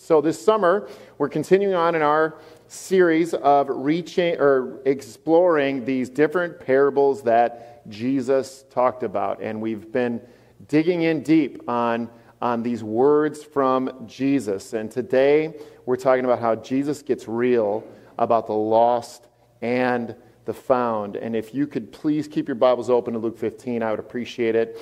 So this summer, we're continuing on in our series of exploring these different parables that Jesus talked about. And we've been digging in deep on these words from Jesus. And today, we're talking about how Jesus gets real about the lost and the found. And if you could please keep your Bibles open to Luke 15, I would appreciate it.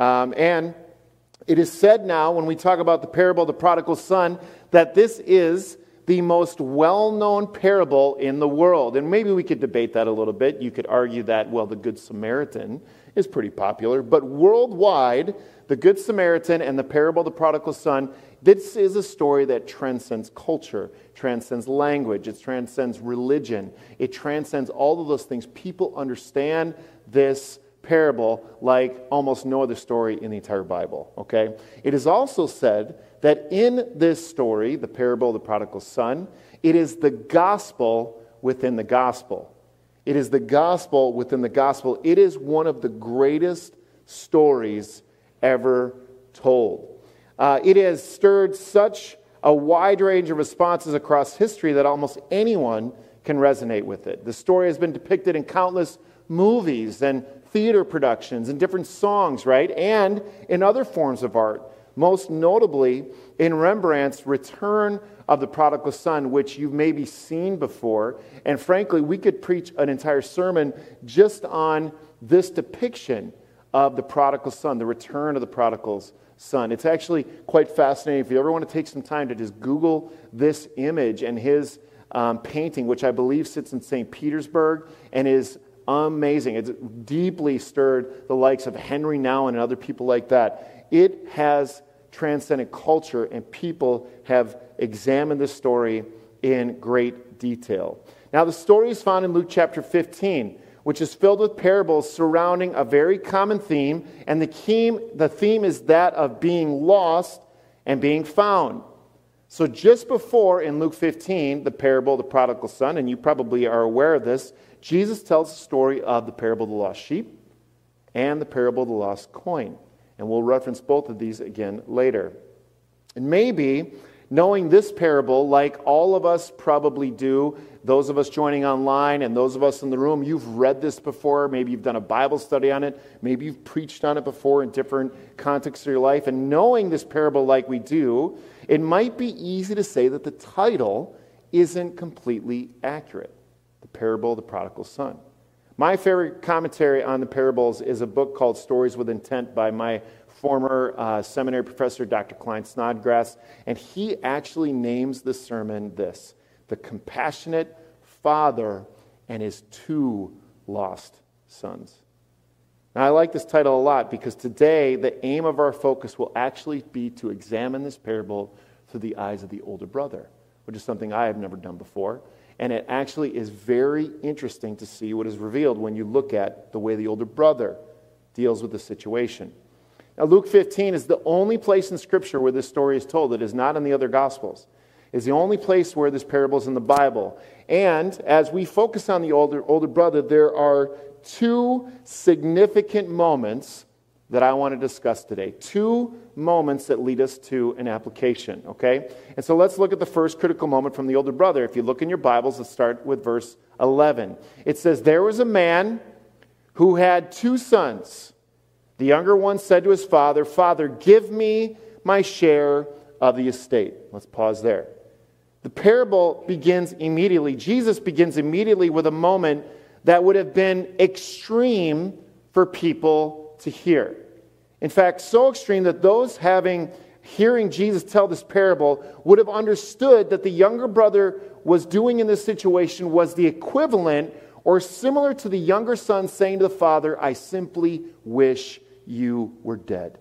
And it is said now, when we talk about the parable of the prodigal son, that this is the most well-known parable in the world. And maybe we could debate that a little bit. You could argue that, well, the Good Samaritan is pretty popular. But worldwide, the Good Samaritan and the parable of the prodigal son, this is a story that transcends culture, transcends language, it transcends religion, it transcends all of those things. People understand this parable like almost no other story in the entire Bible, okay? It is also said that in this story, the parable of the prodigal son, it is the gospel within the gospel. It is the gospel within the gospel. It is one of the greatest stories ever told. It has stirred such a wide range of responses across history that almost anyone can resonate with it. The story has been depicted in countless movies and theater productions and different songs, right? And in other forms of art, most notably in Rembrandt's Return of the Prodigal Son, which you've maybe seen before. And frankly, we could preach an entire sermon just on this depiction of the prodigal son, the return of the prodigal's son. It's actually quite fascinating. If you ever want to take some time to just Google this image and his painting, which I believe sits in St. Petersburg and is amazing. It's deeply stirred the likes of Henry Nouwen and other people like that. It has transcended culture, and people have examined this story in great detail. Now, the story is found in Luke chapter 15, which is filled with parables surrounding a very common theme, and the theme is that of being lost and being found. So just before, in Luke 15, the parable of the prodigal son, and you probably are aware of this, Jesus tells the story of the parable of the lost sheep and the parable of the lost coin. And we'll reference both of these again later. And maybe, knowing this parable, like all of us probably do, those of us joining online and those of us in the room, you've read this before. Maybe you've done a Bible study on it. Maybe you've preached on it before in different contexts of your life. And knowing this parable like we do, it might be easy to say that the title isn't completely accurate. The parable of the prodigal son. My favorite commentary on the parables is a book called Stories with Intent by my former seminary professor, Dr. Klein Snodgrass, and he actually names the sermon this: The Compassionate Father and His Two Lost Sons. Now, I like this title a lot because today the aim of our focus will actually be to examine this parable through the eyes of the older brother, which is something I have never done before. And it actually is very interesting to see what is revealed when you look at the way the older brother deals with the situation. Now, Luke 15 is the only place in Scripture where this story is told. It is not in the other Gospels. It's the only place where this parable is in the Bible. And as we focus on the older brother, there are two significant moments that I want to discuss today. Two moments that lead us to an application, okay? And so let's look at the first critical moment from the older brother. If you look in your Bibles, let's start with verse 11. It says, "There was a man who had two sons. The younger one said to his father, 'Father, give me my share of the estate.'" Let's pause there. The parable begins immediately. Jesus begins immediately with a moment that would have been extreme for people to hear. In fact, so extreme that those hearing Jesus tell this parable would have understood that the younger brother was doing in this situation was the equivalent or similar to the younger son saying to the father, "I simply wish you were dead."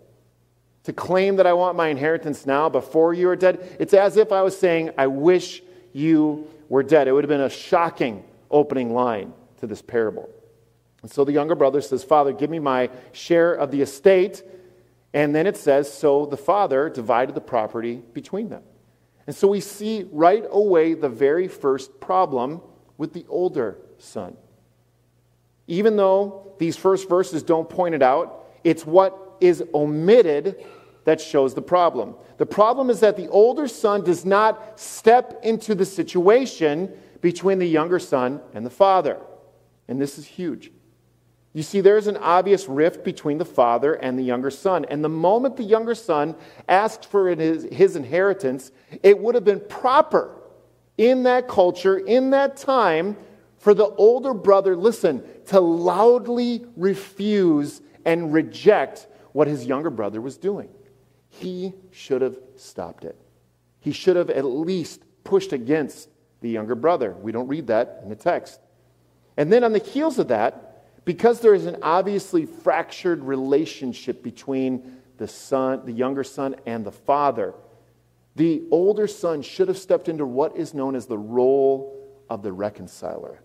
To claim that I want my inheritance now before you are dead, it's as if I was saying, "I wish you were dead." It would have been a shocking opening line to this parable. And so the younger brother says, "Father, give me my share of the estate." And then it says, so the father divided the property between them. And so we see right away the very first problem with the older son. Even though these first verses don't point it out, it's what is omitted that shows the problem. The problem is that the older son does not step into the situation between the younger son and the father. And this is huge. You see, there's an obvious rift between the father and the younger son. And the moment the younger son asked for his inheritance, it would have been proper in that culture, in that time, for the older brother, listen, to loudly refuse and reject what his younger brother was doing. He should have stopped it. He should have at least pushed against the younger brother. We don't read that in the text. And then on the heels of that, because there is an obviously fractured relationship between the younger son and the father, the older son should have stepped into what is known as the role of the reconciler.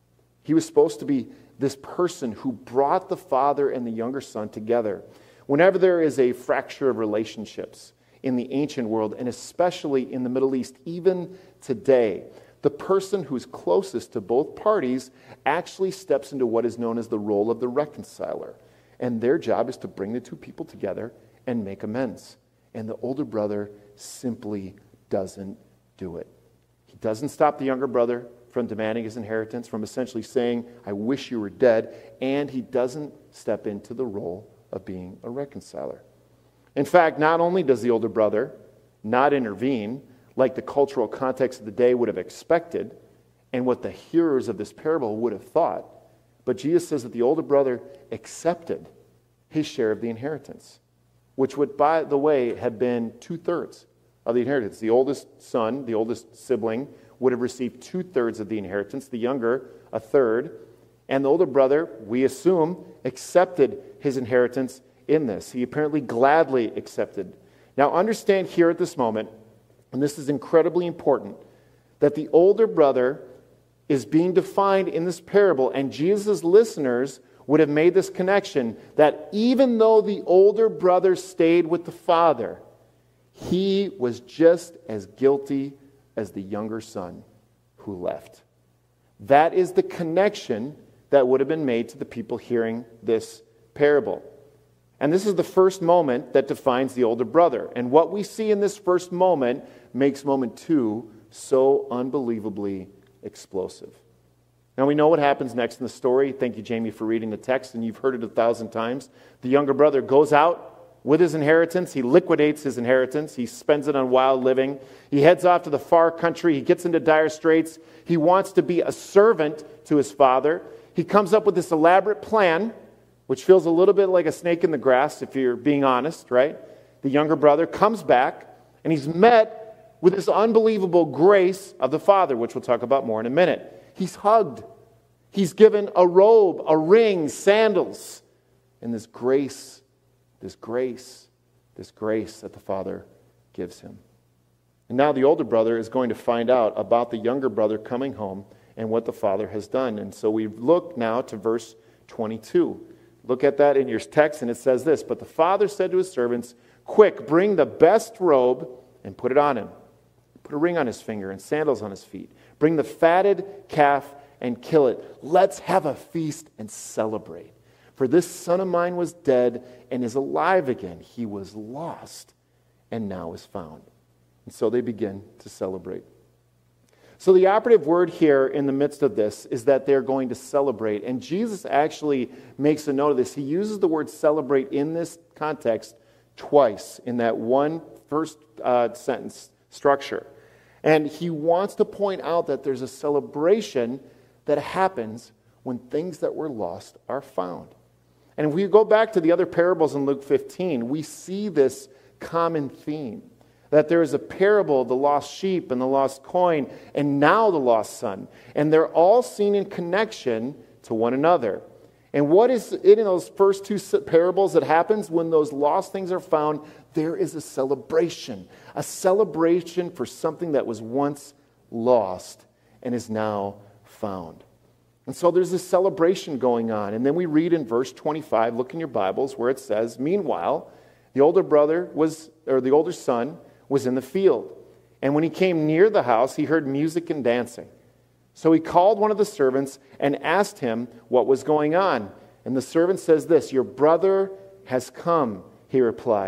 He was supposed to be this person who brought the father and the younger son together. Whenever there is a fracture of relationships in the ancient world, and especially in the Middle East, even today, the person who's closest to both parties actually steps into what is known as the role of the reconciler. And their job is to bring the two people together and make amends. And the older brother simply doesn't do it. He doesn't stop the younger brother from demanding his inheritance, from essentially saying, I wish you were dead, and he doesn't step into the role of being a reconciler. In fact, not only does the older brother not intervene, like the cultural context of the day would have expected, and what the hearers of this parable would have thought, but Jesus says that the older brother accepted his share of the inheritance, which would, by the way, have been 2/3 of the inheritance. The oldest son, the oldest sibling, would have received 2/3 of the inheritance, the younger, 1/3, and the older brother, we assume, accepted his inheritance in this. He apparently gladly accepted. Now understand here at this moment, and this is incredibly important, that the older brother is being defined in this parable, and Jesus' listeners would have made this connection that even though the older brother stayed with the father, he was just as guilty as the younger son who left. That is the connection that would have been made to the people hearing this parable. And this is the first moment that defines the older brother. And what we see in this first moment makes moment 2 so unbelievably explosive. Now we know what happens next in the story. Thank you, Jamie, for reading the text, and you've heard it 1,000 times. The younger brother goes out with his inheritance. He liquidates his inheritance. He spends it on wild living. He heads off to the far country. He gets into dire straits. He wants to be a servant to his father. He comes up with this elaborate plan, which feels a little bit like a snake in the grass, if you're being honest, right? The younger brother comes back, and he's met with this unbelievable grace of the father, which we'll talk about more in a minute. He's hugged. He's given a robe, a ring, sandals, and this grace that the father gives him. And now the older brother is going to find out about the younger brother coming home and what the father has done. And so we look now to verse 22. Look at that in your text, and it says this, "But the father said to his servants, 'Quick, bring the best robe and put it on him. Put a ring on his finger and sandals on his feet. Bring the fatted calf and kill it. Let's have a feast and celebrate. For this son of mine was dead and is alive again. He was lost and now is found.'" And so they begin to celebrate. So the operative word here in the midst of this is that they're going to celebrate. And Jesus actually makes a note of this. He uses the word celebrate in this context twice in that one first sentence structure. And he wants to point out that there's a celebration that happens when things that were lost are found. And if we go back to the other parables in Luke 15, we see this common theme. That there is a parable, the lost sheep and the lost coin, and now the lost son. And they're all seen in connection to one another. And what is it in those first two parables that happens when those lost things are found? There is a celebration for something that was once lost and is now found. And so there's this celebration going on. And then we read in verse 25, look in your Bibles, where it says, "Meanwhile, the older son was in the field. And when he came near the house, he heard music and dancing. So he called one of the servants and asked him what was going on. And the servant says this, 'Your brother has come,' he replied,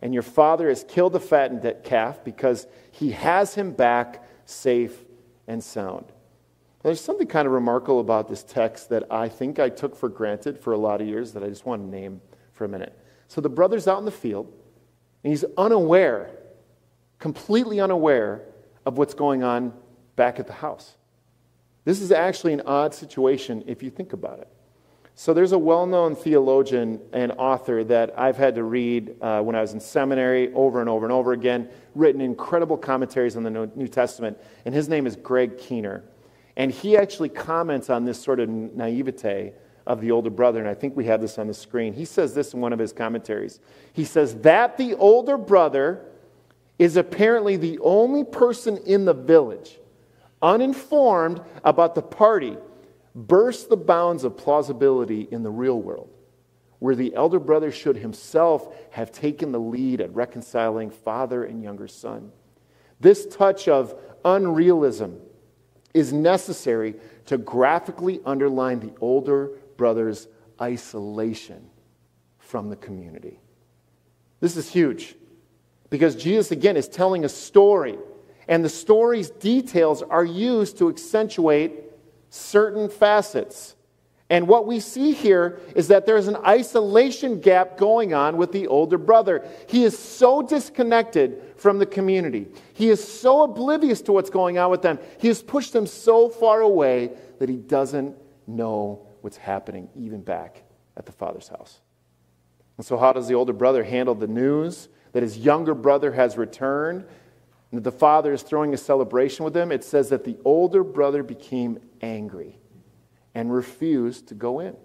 and your father has killed the fattened calf because he has him back safe and sound. There's something kind of remarkable about this text that I think I took for granted for a lot of years that I just want to name for a minute. So the brother's out in the field, and he's unaware, completely unaware of what's going on back at the house. This is actually an odd situation if you think about it. So there's a well-known theologian and author that I've had to read when I was in seminary over and over and over again, written incredible commentaries on the New Testament, and his name is Greg Keener. And he actually comments on this sort of naivete of the older brother, and I think we have this on the screen. He says this in one of his commentaries. He says that the older brother is apparently the only person in the village uninformed about the party bursts the bounds of plausibility in the real world, where the elder brother should himself have taken the lead at reconciling father and younger son. This touch of unrealism is necessary to graphically underline the older brother's isolation from the community. This is huge because Jesus, again, is telling a story, and the story's details are used to accentuate certain facets. And what we see here is that there's an isolation gap going on with the older brother. He is so disconnected from the community. He is so oblivious to what's going on with them. He has pushed them so far away that he doesn't know what's happening even back at the father's house. And so how does the older brother handle the news that his younger brother has returned and that the father is throwing a celebration with him? It says that the older brother became angry and refused to go in.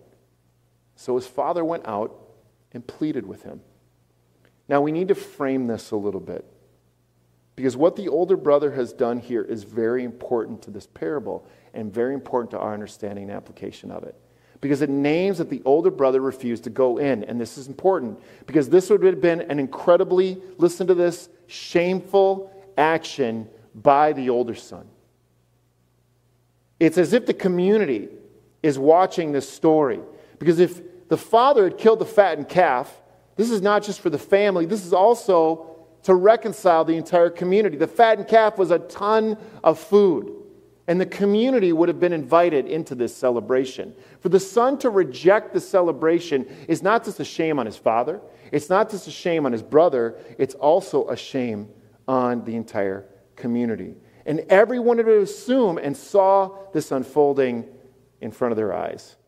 So his father went out and pleaded with him. Now we need to frame this a little bit, because what the older brother has done here is very important to this parable and very important to our understanding and application of it. Because it names that the older brother refused to go in. And this is important because this would have been an incredibly, listen to this, shameful action by the older son. It's as if the community is watching this story. Because if the father had killed the fattened calf, this is not just for the family, this is also to reconcile the entire community. The fattened calf was a ton of food, and the community would have been invited into this celebration. For the son to reject the celebration is not just a shame on his father, it's not just a shame on his brother, it's also a shame on the entire community. And everyone would assume and saw this unfolding in front of their eyes.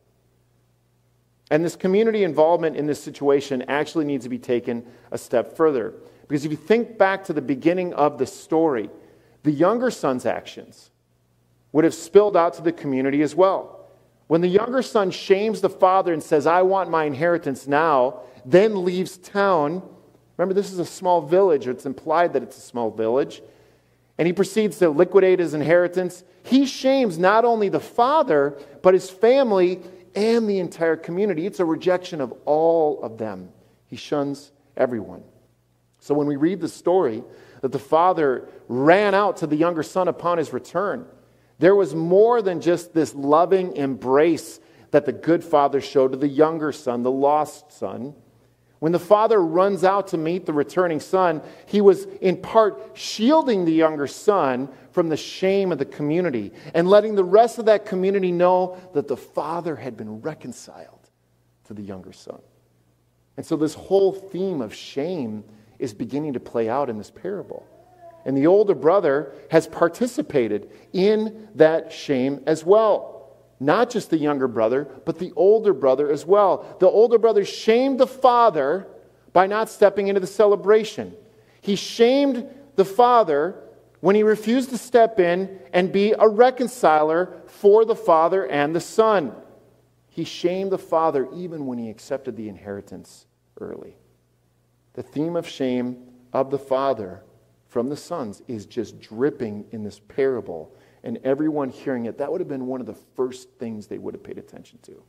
And this community involvement in this situation actually needs to be taken a step further. Because if you think back to the beginning of the story, the younger son's actions would have spilled out to the community as well. When the younger son shames the father and says, "I want my inheritance now," then leaves town. Remember, this is a small village, or it's implied that it's a small village. And he proceeds to liquidate his inheritance. He shames not only the father, but his family and the entire community. It's a rejection of all of them. He shuns everyone. So when we read the story that the father ran out to the younger son upon his return, there was more than just this loving embrace that the good father showed to the younger son, the lost son. When the father runs out to meet the returning son, he was in part shielding the younger son from the shame of the community and letting the rest of that community know that the father had been reconciled to the younger son. And so this whole theme of shame is beginning to play out in this parable. And the older brother has participated in that shame as well. Not just the younger brother, but the older brother as well. The older brother shamed the father by not stepping into the celebration. He shamed the father when he refused to step in and be a reconciler for the father and the son. He shamed the father even when he accepted the inheritance early. The theme of shame of the father from the sons is just dripping in this parable. And everyone hearing it, that would have been one of the first things they would have paid attention to.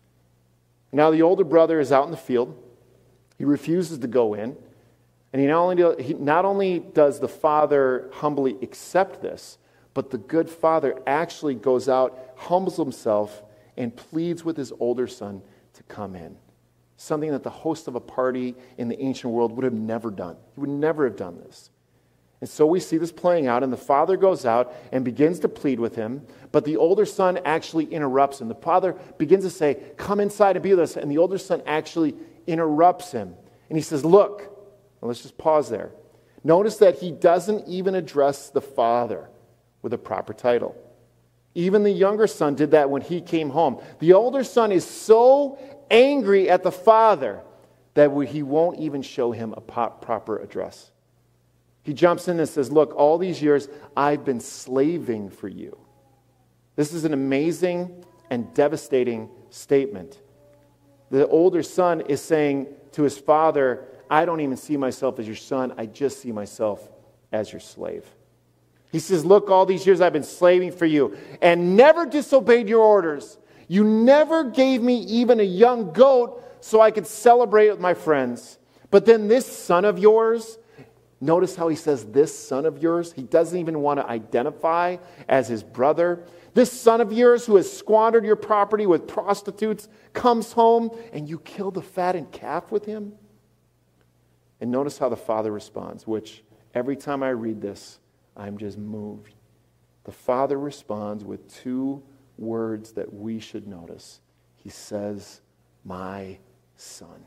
Now the older brother is out in the field. He refuses to go in. And not only does the father humbly accept this, but the good father actually goes out, humbles himself, and pleads with his older son to come in. something that the host of a party in the ancient world would have never done. He would never have done this. And so we see this playing out, and the father goes out and begins to plead with him, but the older son actually interrupts him. The father begins to say, come inside and be with us, and the older son actually interrupts him. And he says, look, well, let's just pause there. Notice that he doesn't even address the father with a proper title. Even the younger son did that when he came home. The older son is so angry at the father that he won't even show him a proper address. He jumps in and says, look, all these years I've been slaving for you. This is an amazing and devastating statement. The older son is saying to his father, I don't even see myself as your son. I just see myself as your slave. He says, look, all these years I've been slaving for you and never disobeyed your orders. You never gave me even a young goat so I could celebrate with my friends. But then this son of yours, notice how he says this son of yours. He doesn't even want to identify as his brother. This son of yours who has squandered your property with prostitutes comes home and you kill the fattened calf with him. And notice how the father responds, which every time I read this, I'm just moved. The father responds with two words that we should notice. He says, my son.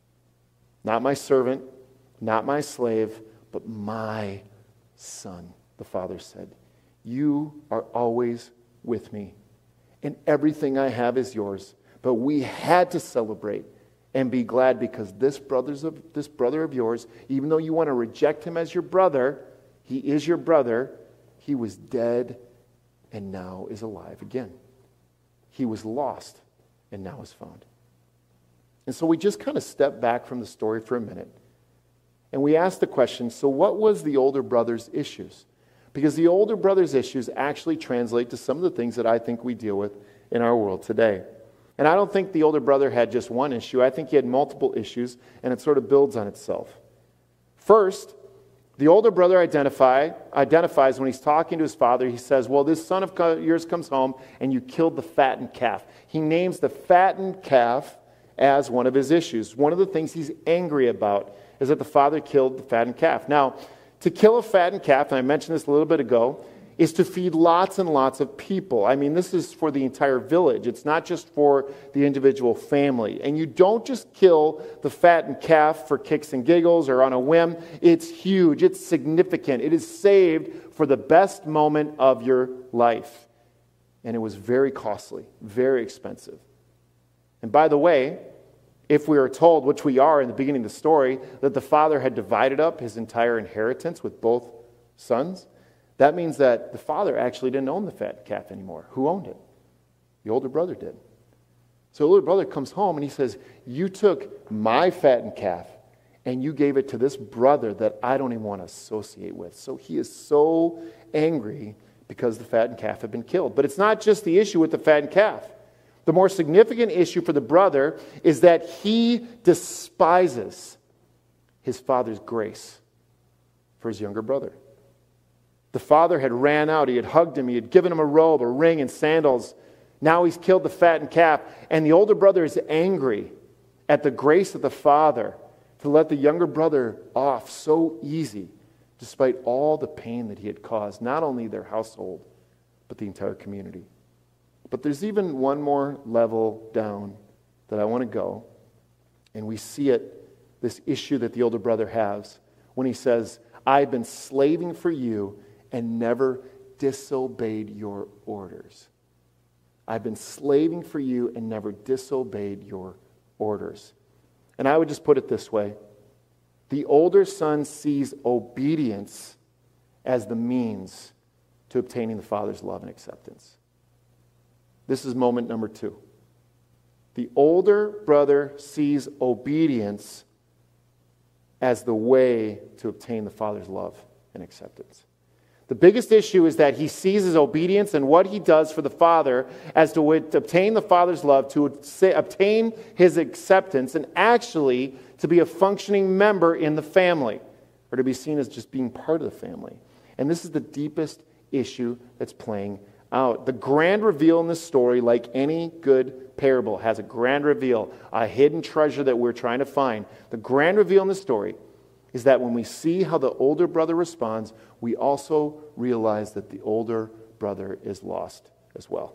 Not my servant, not my slave, but my son, the father said. You are always with me, and everything I have is yours. But we had to celebrate and be glad because this brother of yours, even though you want to reject him as your brother, he is your brother. He was dead and now is alive again. He was lost and now is found. And so we just kind of step back from the story for a minute and we ask the question, so what was the older brother's issues? Because the older brother's issues actually translate to some of the things that I think we deal with in our world today. And I don't think the older brother had just one issue. I think he had multiple issues, and it sort of builds on itself. First, the older brother identifies when he's talking to his father, he says, well, this son of yours comes home, and you killed the fattened calf. He names the fattened calf as one of his issues. One of the things he's angry about is that the father killed the fattened calf. Now, to kill a fattened calf, and I mentioned this a little bit ago, is to feed lots and lots of people. I mean, this is for the entire village. It's not just for the individual family. And you don't just kill the fattened calf for kicks and giggles or on a whim. It's huge. It's significant. It is saved for the best moment of your life. And it was very costly, very expensive. And by the way, if we are told, which we are in the beginning of the story, that the father had divided up his entire inheritance with both sons, that means that the father actually didn't own the fat calf anymore. Who owned it? The older brother did. So the older brother comes home and he says, you took my fattened calf and you gave it to this brother that I don't even want to associate with. So he is so angry because the fattened calf had been killed. But it's not just the issue with the fattened calf. The more significant issue for the brother is that he despises his father's grace for his younger brother. The father had ran out. He had hugged him. He had given him a robe, a ring, and sandals. Now he's killed the fattened calf. And the older brother is angry at the grace of the father to let the younger brother off so easy, despite all the pain that he had caused, not only their household, but the entire community. But there's even one more level down that I want to go. And we see it, this issue that the older brother has, when he says, I've been slaving for you and never disobeyed your orders. I've been slaving for you and never disobeyed your orders. And I would just put it this way. The older son sees obedience as the means to obtaining the father's love and acceptance. This is moment number 2. The older brother sees obedience as the way to obtain the father's love and acceptance. The biggest issue is that he sees his obedience and what he does for the father as to obtain the father's love, to obtain his acceptance, and actually to be a functioning member in the family, or to be seen as just being part of the family. And this is the deepest issue that's playing out. The grand reveal in this story, like any good parable, has a grand reveal, a hidden treasure that we're trying to find. The grand reveal in this story is that when we see how the older brother responds, we also realize that the older brother is lost as well.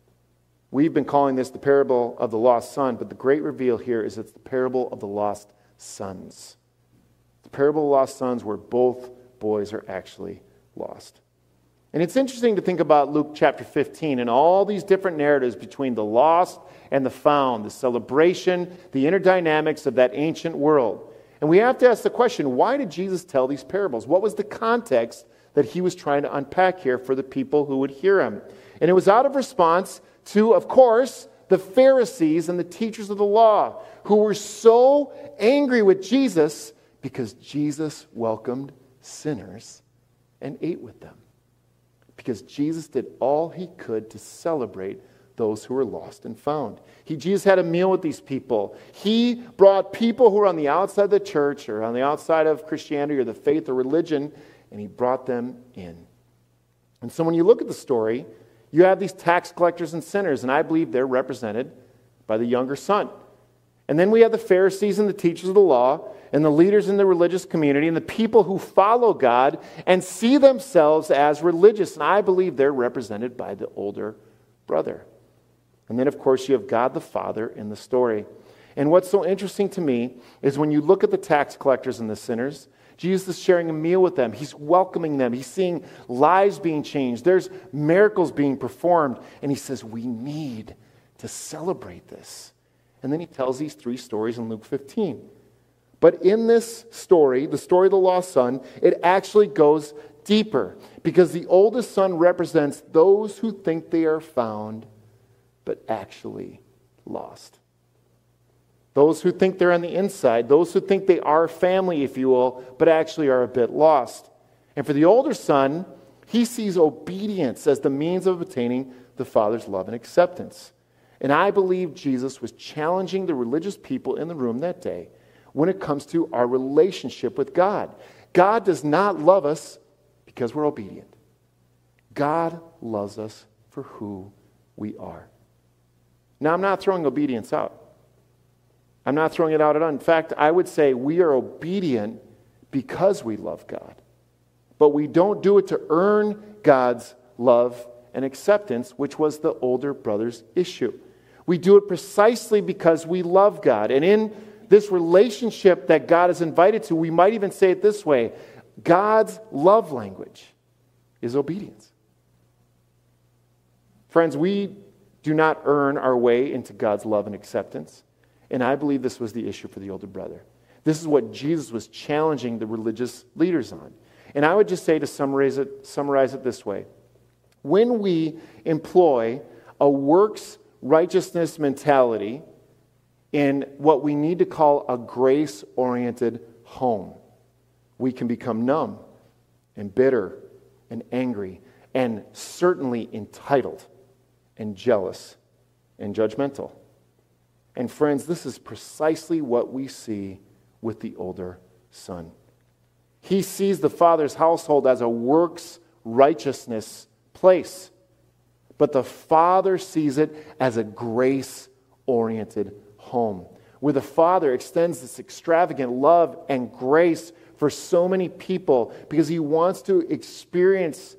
We've been calling this the parable of the lost son, but the great reveal here is it's the parable of the lost sons. The parable of the lost sons where both boys are actually lost. And it's interesting to think about Luke chapter 15 and all these different narratives between the lost and the found, the celebration, the inner dynamics of that ancient world. And we have to ask the question, why did Jesus tell these parables? What was the context that he was trying to unpack here for the people who would hear him? And it was out of response to, of course, the Pharisees and the teachers of the law who were so angry with Jesus because Jesus welcomed sinners and ate with them. Because Jesus did all he could to celebrate those who were lost and found. Jesus had a meal with these people. He brought people who were on the outside of the church or on the outside of Christianity or the faith or religion, and he brought them in. And so when you look at the story, you have these tax collectors and sinners, and I believe they're represented by the younger son. And then we have the Pharisees and the teachers of the law and the leaders in the religious community and the people who follow God and see themselves as religious. And I believe they're represented by the older brother. And then, of course, you have God the Father in the story. And what's so interesting to me is when you look at the tax collectors and the sinners, Jesus is sharing a meal with them. He's welcoming them. He's seeing lives being changed. There's miracles being performed. And he says, we need to celebrate this. And then he tells these three stories in Luke 15. But in this story, the story of the lost son, it actually goes deeper because the oldest son represents those who think they are found but actually lost. Those who think they're on the inside, those who think they are family, if you will, but actually are a bit lost. And for the older son, he sees obedience as the means of obtaining the Father's love and acceptance. And I believe Jesus was challenging the religious people in the room that day when it comes to our relationship with God. God does not love us because we're obedient. God loves us for who we are. Now, I'm not throwing obedience out. I'm not throwing it out at all. In fact, I would say we are obedient because we love God. But we don't do it to earn God's love and acceptance, which was the older brother's issue. We do it precisely because we love God. And in this relationship that God is invited to, we might even say it this way: God's love language is obedience. Friends, we do not earn our way into God's love and acceptance. And I believe this was the issue for the older brother. This is what Jesus was challenging the religious leaders on. And I would just say, to summarize it this way: when we employ a works righteousness mentality in what we need to call a grace-oriented home, we can become numb and bitter and angry and certainly entitled and jealous and judgmental. And friends, this is precisely what we see with the older son. He sees the father's household as a works righteousness place, but the father sees it as a grace-oriented home, where the father extends this extravagant love and grace for so many people because he wants them to experience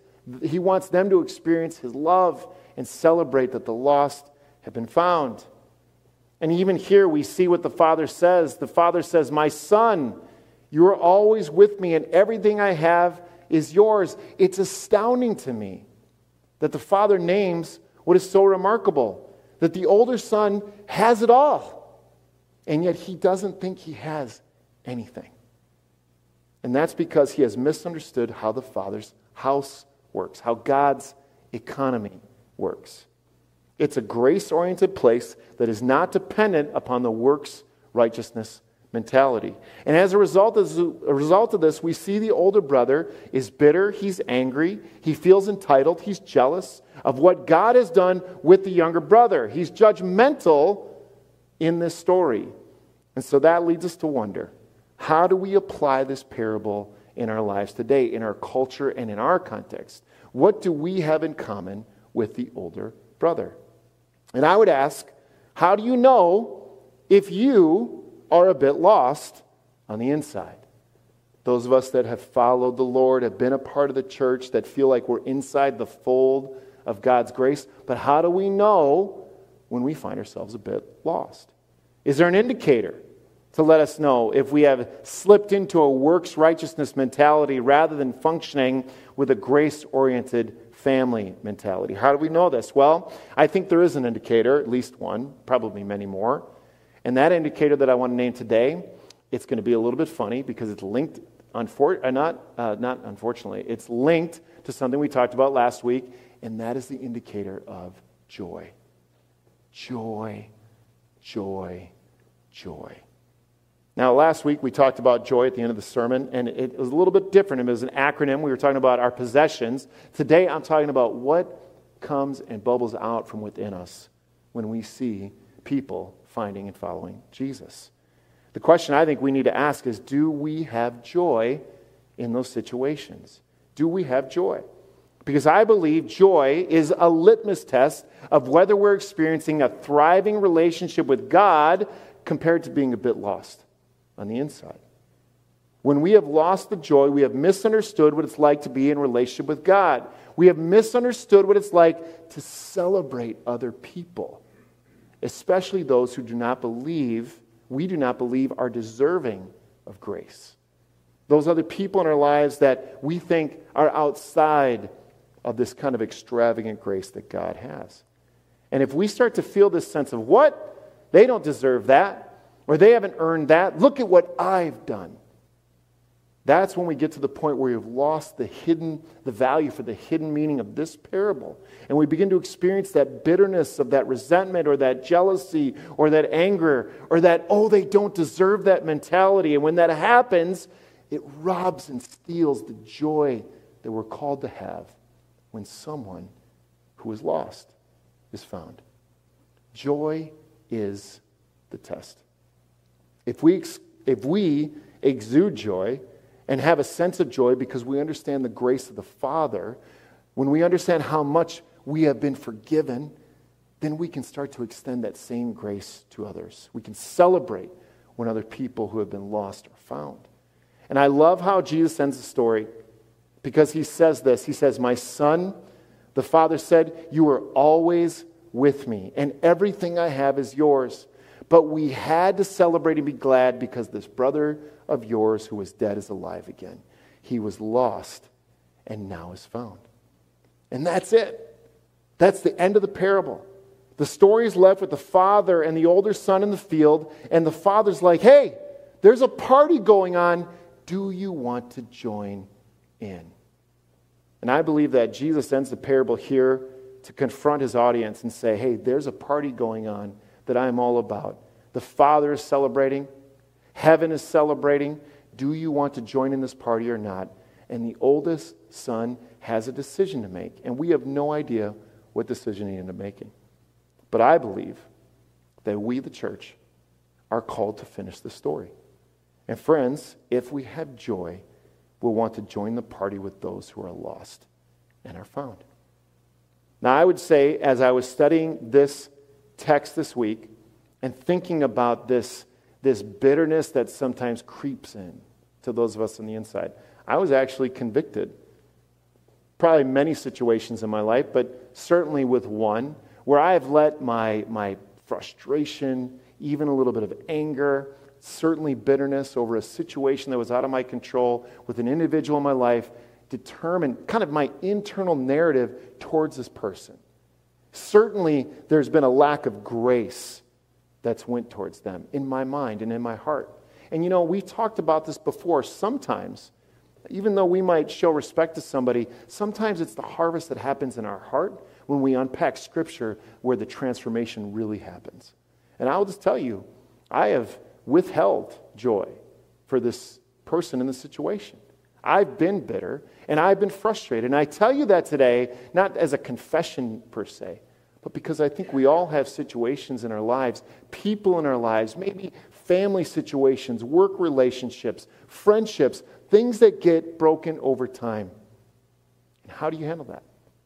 his love and celebrate that the lost have been found. And even here we see what the father says. The father says, "My son, you are always with me, and everything I have is yours." It's astounding to me that the father names what is so remarkable, that the older son has it all, and yet he doesn't think he has anything. And that's because he has misunderstood how the father's house works, how God's economy works. It's a grace-oriented place that is not dependent upon the works righteousness mentality. And as a result of this, we see the older brother is bitter, he's angry, he feels entitled, he's jealous of what God has done with the younger brother. He's judgmental in this story. And so that leads us to wonder, how do we apply this parable in our lives today, in our culture and in our context? What do we have in common with the older brother. And I would ask, how do you know if you are a bit lost on the inside? Those of us that have followed the Lord, have been a part of the church, that feel like we're inside the fold of God's grace. But how do we know when we find ourselves a bit lost? Is there an indicator to let us know if we have slipped into a works righteousness mentality rather than functioning with a grace-oriented family mentality? How do we know this? Well, I think there is an indicator, at least one, probably many more. And that indicator that I want to name today, it's going to be a little bit funny because it's linked, not unfortunately, it's linked to something we talked about last week, and that is the indicator of joy. Joy, joy, joy. Now, last week we talked about joy at the end of the sermon, and it was a little bit different. It was an acronym. We were talking about our possessions. Today I'm talking about what comes and bubbles out from within us when we see people finding and following Jesus. The question I think we need to ask is, do we have joy in those situations? Do we have joy? Because I believe joy is a litmus test of whether we're experiencing a thriving relationship with God compared to being a bit lost on the inside. When we have lost the joy, we have misunderstood what it's like to be in relationship with God. We have misunderstood what it's like to celebrate other people, especially those who we do not believe are deserving of grace. Those other people in our lives that we think are outside of this kind of extravagant grace that God has. And if we start to feel this sense of, what? They don't deserve that, or they haven't earned that. Look at what I've done. That's when we get to the point where we've lost the value for the hidden meaning of this parable. And we begin to experience that bitterness of that resentment or that jealousy or that anger or that, oh, they don't deserve that mentality. And when that happens, it robs and steals the joy that we're called to have when someone who is lost is found. Joy is the test. If we exude joy and have a sense of joy because we understand the grace of the Father, when we understand how much we have been forgiven, then we can start to extend that same grace to others. We can celebrate when other people who have been lost are found. And I love how Jesus ends the story because he says this. He says, "My son," the Father said, "you are always with me, and everything I have is yours. But we had to celebrate and be glad because this brother of yours who was dead is alive again. He was lost and now is found." And that's it. That's the end of the parable. The story is left with the father and the older son in the field, and the father's like, "Hey, there's a party going on. Do you want to join in?" And I believe that Jesus ends the parable here to confront his audience and say, hey, there's a party going on that I'm all about. The Father is celebrating. Heaven is celebrating. Do you want to join in this party or not? And the oldest son has a decision to make. And we have no idea what decision he ended up making. But I believe that we, the church, are called to finish the story. And friends, if we have joy, we'll want to join the party with those who are lost and are found. Now, I would say, as I was studying this text this week and thinking about this bitterness that sometimes creeps in to those of us on the inside, I was actually convicted. Probably many situations in my life, but certainly with one where I have let my frustration, even a little bit of anger, certainly bitterness over a situation that was out of my control with an individual in my life, determine kind of my internal narrative towards this person. Certainly, there's been a lack of grace that's went towards them in my mind and in my heart. And you know, we talked about this before. Sometimes, even though we might show respect to somebody, sometimes it's the harvest that happens in our heart when we unpack Scripture where the transformation really happens. And I'll just tell you, I have withheld joy for this person in the situation. I've been bitter and I've been frustrated. And I tell you that today, not as a confession per se, but because I think we all have situations in our lives, people in our lives, maybe family situations, work relationships, friendships, things that get broken over time. And how do you handle that?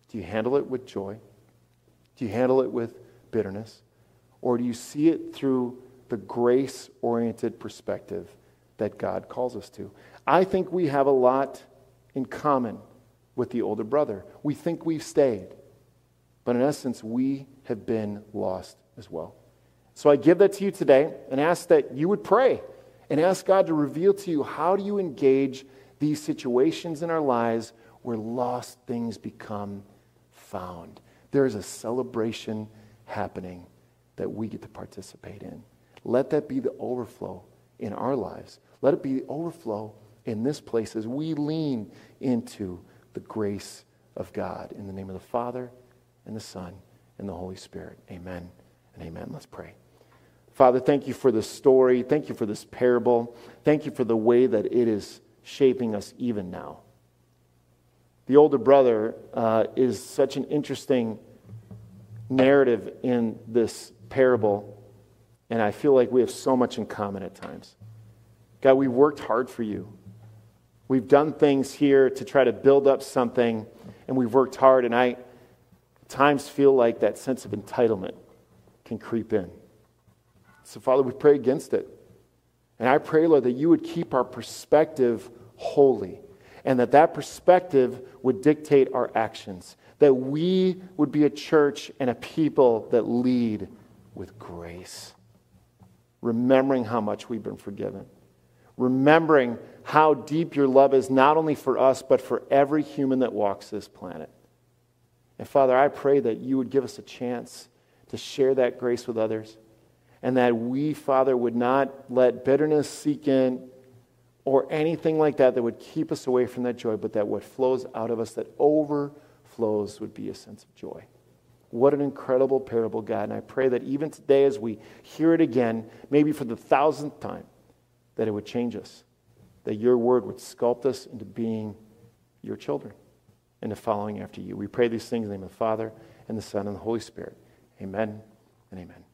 Do you handle it with joy? Do you handle it with bitterness? Or do you see it through the grace-oriented perspective that God calls us to? I think we have a lot in common with the older brother. We think we've stayed, but in essence, we have been lost as well. So I give that to you today and ask that you would pray and ask God to reveal to you, how do you engage these situations in our lives where lost things become found? There is a celebration happening that we get to participate in. Let that be the overflow in our lives. Let it be the overflow in this place as we lean into the grace of God. In the name of the Father, and the Son, and the Holy Spirit. Amen and amen. Let's pray. Father, thank you for this story. Thank you for this parable. Thank you for the way that it is shaping us even now. The older brother is such an interesting narrative in this parable, and I feel like we have so much in common at times. God, we've worked hard for you. We've done things here to try to build up something, and we've worked hard, and I at times feel like that sense of entitlement can creep in. So, Father, we pray against it. And I pray, Lord, that you would keep our perspective holy, and that perspective would dictate our actions, that we would be a church and a people that lead with grace, remembering how much we've been forgiven, remembering how deep your love is, not only for us, but for every human that walks this planet. And Father, I pray that you would give us a chance to share that grace with others, and that we, Father, would not let bitterness seek in or anything like that that would keep us away from that joy, but that what flows out of us, that overflows, would be a sense of joy. What an incredible parable, God. And I pray that even today as we hear it again, maybe for the 1,000th time, that it would change us, that your word would sculpt us into being your children, into following after you. We pray these things in the name of the Father, and the Son, and the Holy Spirit. Amen and amen.